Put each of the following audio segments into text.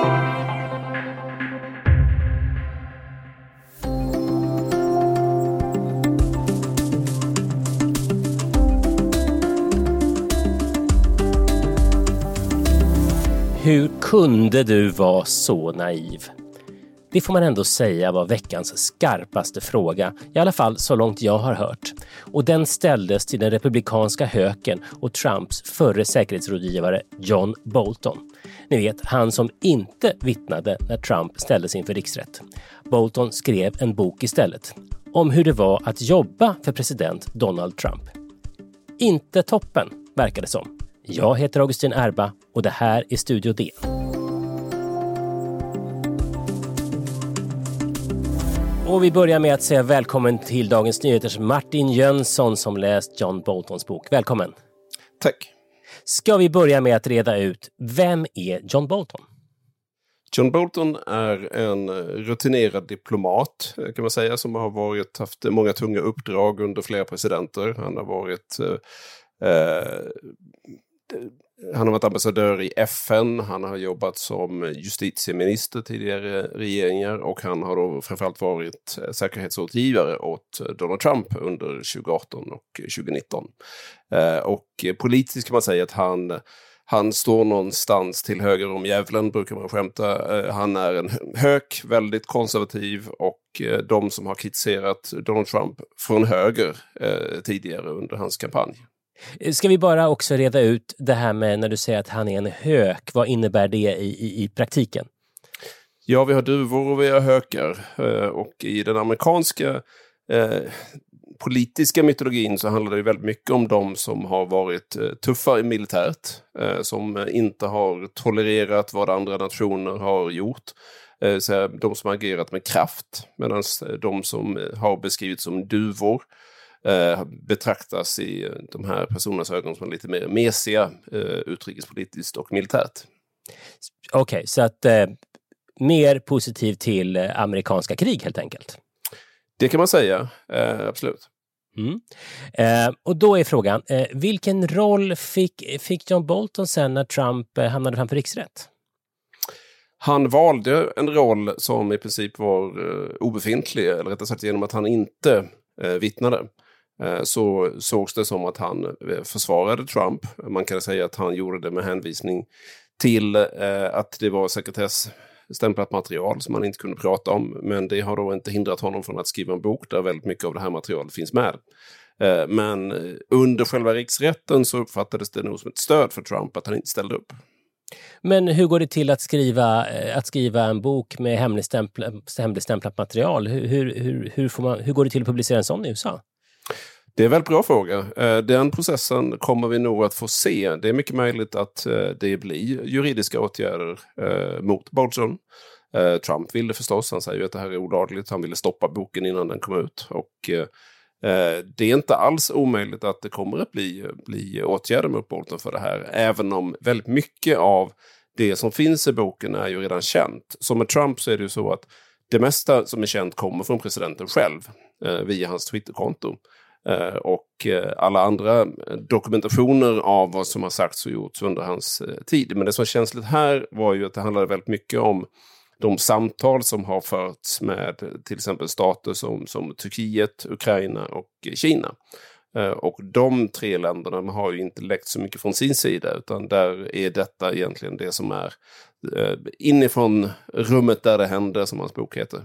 Hur kunde du vara så naiv? Det får man ändå säga var veckans skarpaste fråga, i alla fall så långt jag har hört. Och den ställdes till den republikanska höken och Trumps förre säkerhetsrådgivare John Bolton. Ni vet, han som inte vittnade när Trump ställdes inför riksrätt. Bolton skrev en bok istället om hur det var att jobba för president Donald Trump. Inte toppen, verkar det som. Jag heter Augustin Erba och det här är Studio D. Och vi börjar med att säga välkommen till Dagens Nyheters Martin Jönsson som läst John Boltons bok. Välkommen. Tack. Ska vi börja med att reda ut, vem är John Bolton? John Bolton är en rutinerad diplomat kan man säga som har haft många tunga uppdrag under flera presidenter. Han har varit ambassadör i FN, han har jobbat som justitieminister tidigare regeringar och han har då framförallt varit säkerhetsrådgivare åt Donald Trump under 2018 och 2019. Och politiskt kan man säga att han står någonstans till höger om djävulen, brukar man skämta. Han är en hök, väldigt konservativ och de som har kritiserat Donald Trump från höger tidigare under hans kampanj. Ska vi bara också reda ut det här med när du säger att han är en hök, vad innebär det i praktiken? Ja, vi har duvor och vi har hökar och i den amerikanska politiska mytologin så handlar det ju väldigt mycket om de som har varit tuffa i militärt, som inte har tolererat vad andra nationer har gjort. Så de som har agerat med kraft, medan de som har beskrivits som duvor betraktas i de här personernas ögon som lite mer mesiga utrikespolitiskt och militärt. Okej, så att mer positiv till amerikanska krig helt enkelt. Det kan man säga, absolut. Och då är frågan, vilken roll fick John Bolton sen när Trump hamnade framför riksrätt? Han valde en roll som i princip var obefintlig, eller rättare sagt genom att han inte vittnade. Så sågs det som att han försvarade Trump. Man kan säga att han gjorde det med hänvisning till att det var sekretessstämplat material som man inte kunde prata om. Men det har då inte hindrat honom från att skriva en bok där väldigt mycket av det här materialet finns med. Men under själva riksrätten så uppfattades det nog som ett stöd för Trump att han inte ställde upp. Men hur går det till att skriva en bok med hemligstämplat material? Hur går det till att publicera en sån i USA? Det är en väldigt bra fråga. Den processen kommer vi nog att få se. Det är mycket möjligt att det blir juridiska åtgärder mot Bolton. Trump ville förstås, han säger ju att det här är olagligt. Han ville stoppa boken innan den kom ut. Och det är inte alls omöjligt att det kommer att bli åtgärder mot Bolton för det här. Även om väldigt mycket av det som finns i boken är ju redan känt. Som med Trump så är det ju så att det mesta som är känt kommer från presidenten själv via hans Twitterkonto. Och alla andra dokumentationer av vad som har sagts och gjorts under hans tid. Men det som var känsligt här var ju att det handlade väldigt mycket om de samtal som har förts med till exempel stater som Turkiet, Ukraina och Kina. Och de tre länderna har ju inte läckt så mycket från sin sida, utan där är detta egentligen det som är inifrån rummet där det hände, som hans bok heter.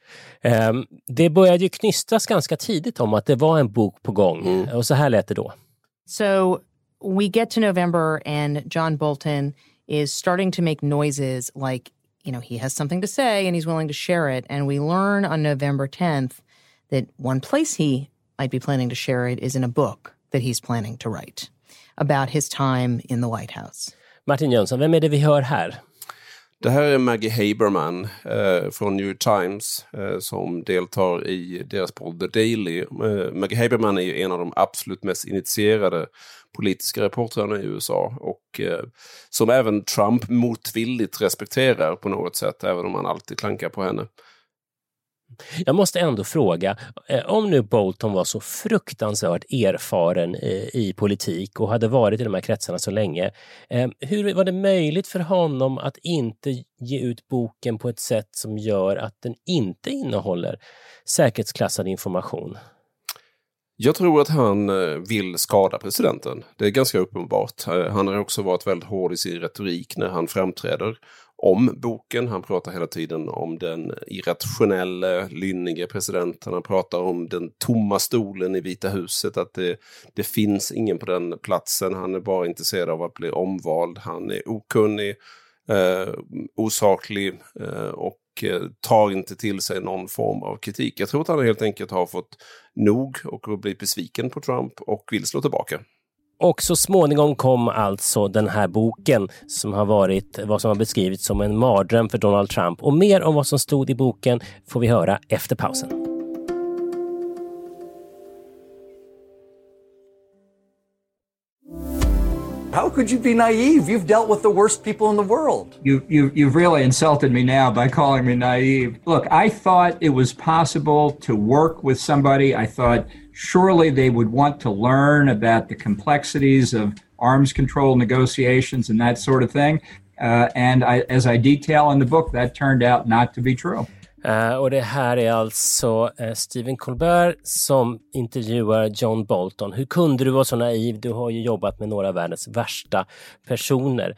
Det började ju knystras ganska tidigt om att det var en bok på gång. Och så här lät det då. So we get to November and John Bolton is starting to make noises like, he has something to say and he's willing to share it. And we learn on November 10th that one place he might be planning to share it is in a book that he's planning to write about his time in the White House. Martin Jönsson, vem är det vi hör här? Det här är Maggie Haberman från New York Times som deltar i deras podd The Daily. Maggie Haberman är ju en av de absolut mest initierade politiska reportrarna i USA och som även Trump motvilligt respekterar på något sätt, även om han alltid klankar på henne. Jag måste ändå fråga, om nu Bolton var så fruktansvärt erfaren i politik och hade varit i de här kretsarna så länge, hur var det möjligt för honom att inte ge ut boken på ett sätt som gör att den inte innehåller säkerhetsklassad information? Jag tror att han vill skada presidenten. Det är ganska uppenbart. Han har också varit väldigt hård i sin retorik när han framträder om boken. Han pratar hela tiden om den irrationella, lynnige presidenten. Han pratar om den tomma stolen i Vita huset, att det finns ingen på den platsen. Han är bara intresserad av att bli omvald. Han är okunnig, osaklig och tar inte till sig någon form av kritik. Jag tror att han helt enkelt har fått nog och blivit besviken på Trump och vill slå tillbaka. Och så småningom kom alltså den här boken som har varit vad som har beskrivits som en mardröm för Donald Trump. Och mer om vad som stod i boken får vi höra efter pausen. How could you be naive? You've dealt with the worst people in the world. You've really insulted me now by calling me naive. Look, I thought it was possible to work with somebody. I thought surely they would want to learn about the complexities of arms control negotiations and that sort of thing. As I detail in the book, that turned out not to be true. Och det här är alltså Stephen Colbert som intervjuar John Bolton. Hur kunde du vara så naiv? Du har ju jobbat med några av världens värsta personer.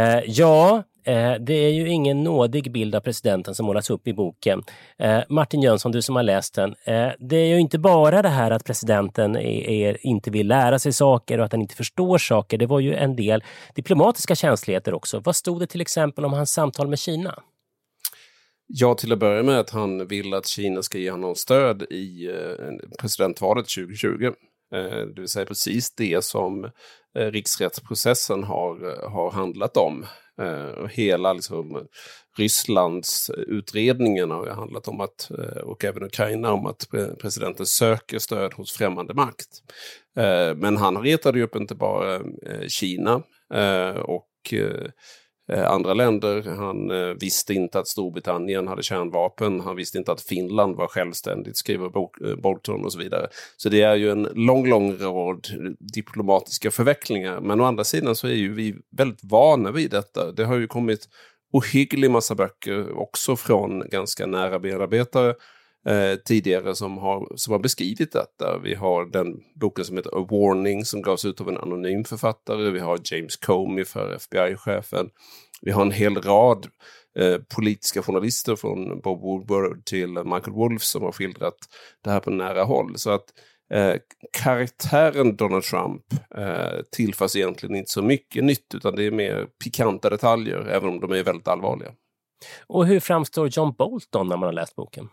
Det är ju ingen nådig bild av presidenten som målas upp i boken. Martin Jönsson, du som har läst den. Det är ju inte bara det här att presidenten inte vill lära sig saker och att han inte förstår saker. Det var ju en del diplomatiska känsligheter också. Vad stod det till exempel om hans samtal med Kina? Ja, till att börja med att han vill att Kina ska ge honom stöd i presidentvalet 2020. Det vill säga precis det som riksrättsprocessen har handlat om. Hela Rysslands utredningen har handlat om att, och även Ukraina, om att presidenten söker stöd hos främmande makt. Men han retade ju upp inte bara Kina och andra länder. Han visste inte att Storbritannien hade kärnvapen. Han visste inte att Finland var självständigt, skriver Bolton och så vidare. Så det är ju en lång rad diplomatiska förvecklingar. Men å andra sidan så är ju vi väldigt vana vid detta. Det har ju kommit ohygglig massa böcker också från ganska nära medarbetare tidigare som har beskrivit detta. Vi har den boken som heter A Warning som gavs ut av en anonym författare. Vi har James Comey för FBI-chefen. Vi har en hel rad politiska journalister från Bob Woodward till Michael Wolff som har skildrat det här på nära håll. Så att karaktären Donald Trump tillförs egentligen inte så mycket nytt, utan det är mer pikanta detaljer, även om de är väldigt allvarliga. Och hur framstår John Bolton när man har läst boken?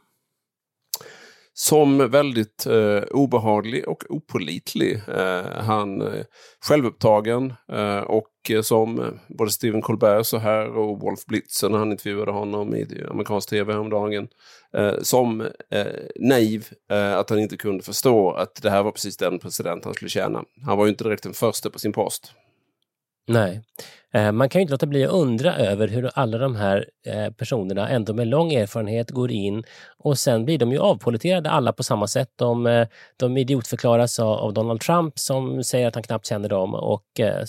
Som väldigt obehaglig och opålitlig. Han är självupptagen och som både Stephen Colbert så här och Wolf Blitzer när han intervjuade honom i amerikansk tv häromdagen, som naiv att han inte kunde förstå att det här var precis den president han skulle tjäna. Han var ju inte direkt den första på sin post. Nej, man kan ju inte låta bli att undra över hur alla de här personerna ändå med lång erfarenhet går in och sen blir de ju avpoliterade alla på samma sätt. De idiotförklaras av Donald Trump som säger att han knappt känner dem och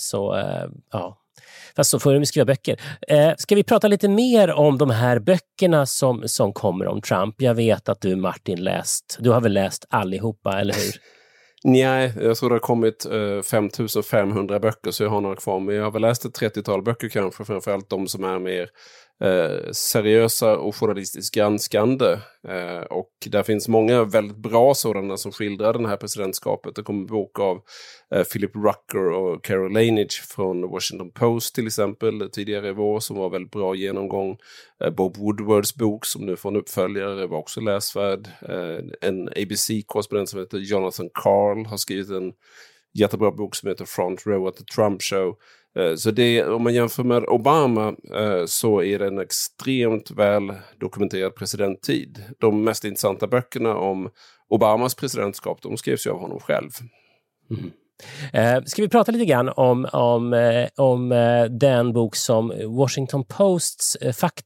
fast så får de skriva böcker. Ska vi prata lite mer om de här böckerna som kommer om Trump? Jag vet att du, Martin, du har väl läst allihopa, eller hur? Nej, jag tror det har kommit 5500 böcker, så jag har några kvar. Men jag har väl läst ett 30-tal böcker kanske, framförallt de som är mer seriösa och journalistiskt granskande. Och där finns många väldigt bra sådana som skildrar det här presidentskapet. Det kommer en bok av Philip Rucker och Carol Lanage från Washington Post till exempel tidigare i vår, som var väldigt bra genomgång. Bob Woodwards bok som nu får en uppföljare var också läsvärd. En ABC-korrespondent som heter Jonathan Karl har skrivit en jättebra bok som heter Front Row at the Trump Show. Så om man jämför med Obama så är det en extremt väl dokumenterad presidenttid. De mest intressanta böckerna om Obamas presidentskap, de skrevs ju av honom själv. Mm. Ska vi prata lite grann om den bok som Washington Posts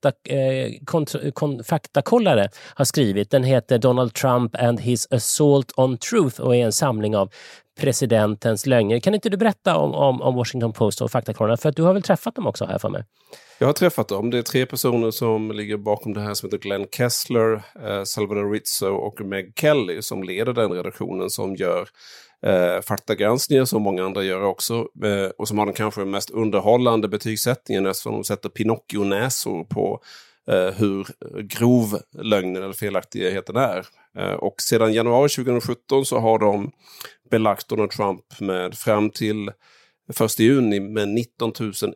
faktakollare har skrivit. Den heter Donald Trump and his assault on truth och är en samling av presidentens lögner. Kan inte du berätta om Washington Post och faktakollarna? För att du har väl träffat dem också här för mig? Jag har träffat dem. Det är 3 personer som ligger bakom det här som heter Glenn Kessler, Salvador Rizzo och Meg Kelly som leder den redaktionen som gör faktagranskningar som många andra gör också och som har den kanske mest underhållande betygssättningen eftersom de sätter Pinocchio-näsor på hur grov lögnen eller felaktigheten är. Och sedan januari 2017 så har de belagt Donald Trump med fram till 1 juni med 19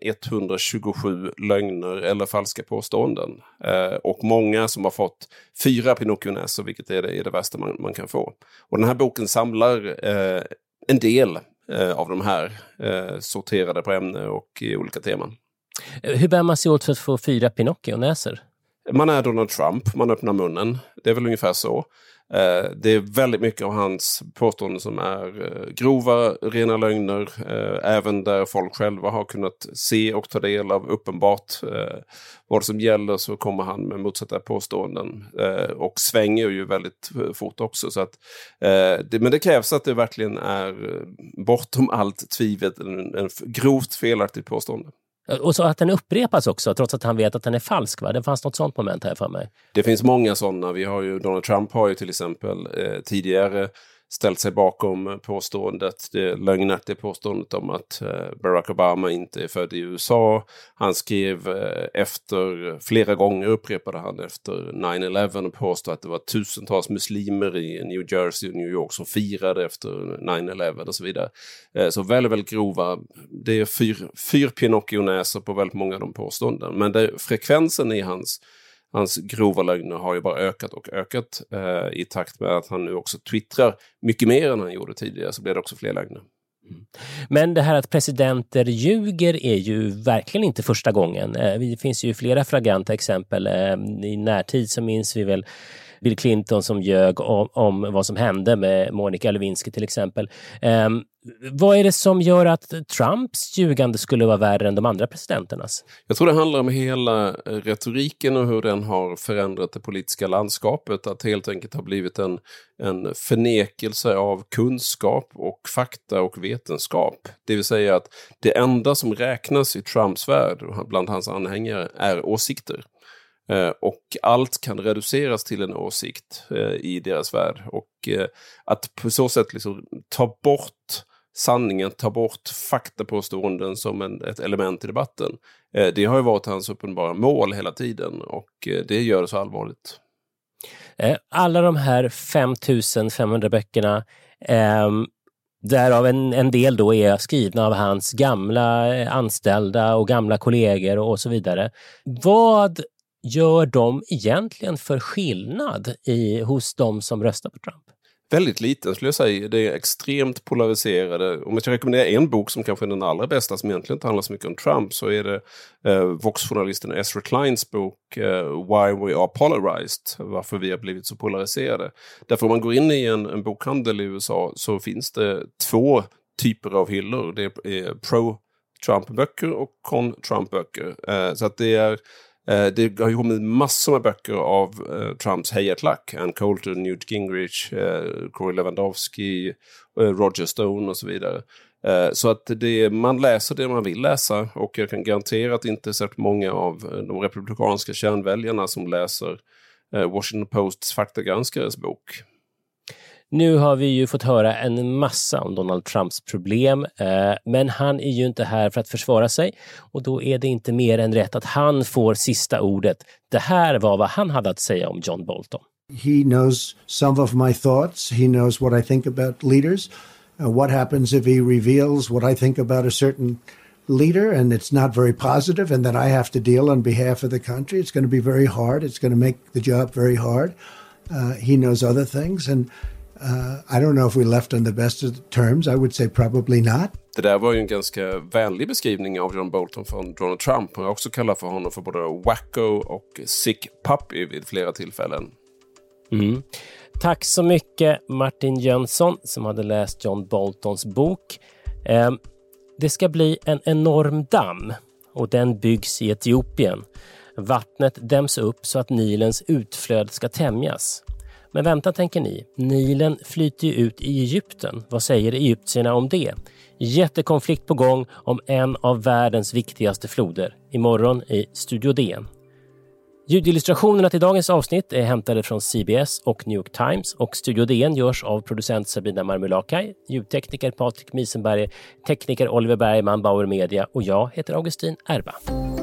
127 lögner eller falska påståenden. Och många som har fått 4 Pinocchio-näsor, vilket är det värsta man kan få. Och den här boken samlar en del av de här sorterade på ämne och i olika teman. Hur bär man sig åt för att få 4 Pinocchio-näsor? Man är Donald Trump, man öppnar munnen. Det är väl ungefär så. Det är väldigt mycket av hans påståenden som är grova, rena lögner. Även där folk själva har kunnat se och ta del av uppenbart vad som gäller så kommer han med motsatta påståenden. Och svänger ju väldigt fort också. Så att, men det krävs att det verkligen är bortom allt tvivel en grovt felaktigt påstående. Och så att den upprepas också, trots att han vet att den är falsk, va? Det fanns något sånt moment här för mig. Det finns många sådana. Donald Trump har ju till exempel tidigare ställt sig bakom påståendet, det lögnaktiga påståendet om att Barack Obama inte är född i USA. Han skrev flera gånger upprepade han efter 9/11 och påstod att det var tusentals muslimer i New Jersey och New York som firade efter 9/11 och så vidare. Så väldigt grova, det är 4 Pinocchio-näsor på väldigt många av de påståenden. Men frekvensen i hans grova lögner har ju bara ökat och ökat i takt med att han nu också twittrar mycket mer än han gjorde tidigare, så blir det också fler lögner. Men det här att presidenter ljuger är ju verkligen inte första gången. Det finns ju flera flagranta exempel. I närtid så minns vi väl Bill Clinton som ljög om vad som hände med Monica Lewinsky till exempel. Vad är det som gör att Trumps ljugande skulle vara värre än de andra presidenternas? Jag tror det handlar om hela retoriken och hur den har förändrat det politiska landskapet. Att helt enkelt har blivit en förnekelse av kunskap och fakta och vetenskap. Det vill säga att det enda som räknas i Trumps värld och bland hans anhängare är åsikter. Och allt kan reduceras till en åsikt i deras värld. Och att på så sätt liksom ta bort sanningen, ta bort faktapåståenden som ett element i debatten. Det har ju varit hans uppenbara mål hela tiden och det gör det så allvarligt. Alla de här 5500 böckerna, därav en del då är skrivna av hans gamla anställda och gamla kollegor och så vidare. Vad gör de egentligen för skillnad hos de som röstar på Trump? Väldigt liten skulle jag säga. Det är extremt polariserade. Om jag ska rekommendera en bok som kanske är den allra bästa som egentligen inte handlar så mycket om Trump så är det Vox-journalisten Ezra Kleins bok Why We Are Polarized. Varför vi har blivit så polariserade. Därför om man går in i en bokhandel i USA så finns det 2 typer av hyllor. Det är pro-Trump-böcker och con-Trump-böcker. Så att det har ju kommit massor med böcker av Trumps hejaklack. Ann Coulter, Newt Gingrich, Corey Lewandowski, Roger Stone och så vidare. Så att man läser det man vill läsa och jag kan garantera att inte så många av de republikanska kärnväljarna som läser Washington Posts faktagranskares bok. Nu har vi ju fått höra en massa om Donald Trumps problem, men han är ju inte här för att försvara sig och då är det inte mer än rätt att han får sista ordet. Det här var vad han hade att säga om John Bolton. He knows some of my thoughts. He knows what I think about leaders. What happens if he reveals what I think about a certain leader and it's not very positive and then I have to deal on behalf of the country? It's going to be very hard. It's going to make the job very hard. He knows other things and I don't know if we left on the best of terms. I would say probably not. Det där var ju en ganska vänlig beskrivning av John Bolton från Donald Trump. Och jag också kallar för honom för både wacko och sick puppy vid flera tillfällen. Tack så mycket Martin Jönsson som hade läst John Boltons bok. Det ska bli en enorm damm och den byggs i Etiopien. Vattnet däms upp så att Nilens utflöde ska tämjas. Men vänta, tänker ni. Nilen flyter ju ut i Egypten. Vad säger egyptierna om det? Jättekonflikt på gång om en av världens viktigaste floder. Imorgon i Studio DN. Ljudillustrationerna till dagens avsnitt är hämtade från CBS och New York Times och Studio DN görs av producent Sabina Marmulakai, ljudtekniker Patrik Miesenberger, tekniker Oliver Bergman, Bauer Media och jag heter Augustin Erba.